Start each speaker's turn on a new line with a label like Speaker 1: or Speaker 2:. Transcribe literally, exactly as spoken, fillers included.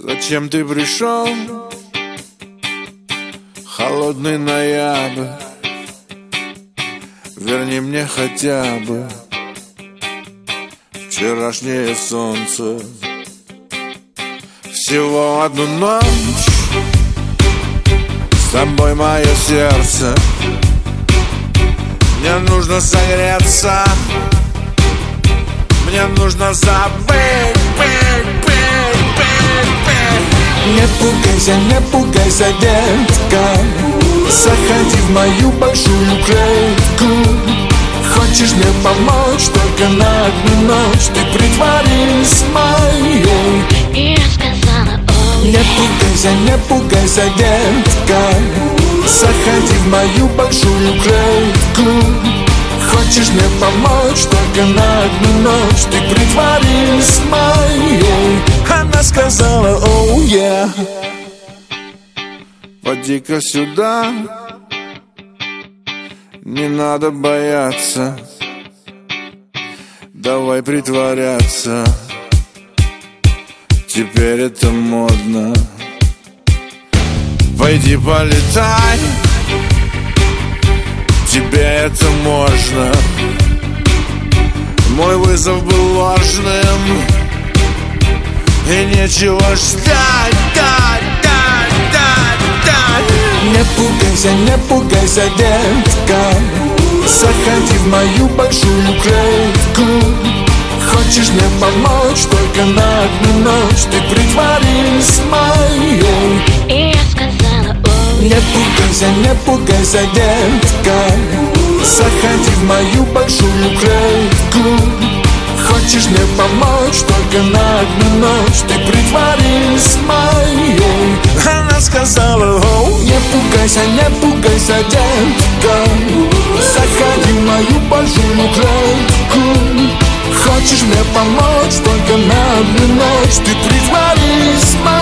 Speaker 1: Зачем ты пришел? Холодный ноябрь. Верни мне хотя бы вчерашнее солнце. Всего одну ночь с тобой мое сердце. Мне нужно согреться, мне нужно забыть, пить, пить, пить, пить.
Speaker 2: Не пугайся, не пугайся, детка, заходи в мою большую клетку. Хочешь мне помочь, только на одну ночь ты притворись моей.
Speaker 3: И я сказала: оу.
Speaker 2: Не пугайся, не пугайся, детка, заходи в мою большую клетку. Хочешь мне помочь, только на одну ночь ты притворись моей. Она сказала: оу, я.
Speaker 1: Поди-ка сюда, не надо бояться, давай притворяться. Теперь это модно. Пойди полетай, тебе это можно. Мой вызов был ложным, и нечего ждать, дать, дать, дать, дать.
Speaker 2: Не пугайся, не пугайся, детка, заходи в мою большую клетку. Хочешь мне помочь, только на одну ночь ты притворись моей.
Speaker 3: И я сказала: оу.
Speaker 2: Не пугайся, не пугайся, детка, заходи в мою большую клетку. Хочешь мне помочь, только на одну ночь ты притворись моей. Она сказала: оу. Не пугайся, не пугайся, детка, заходи в мою большую клетку. Хочешь мне помочь, только на одну ночь ты притворись моей.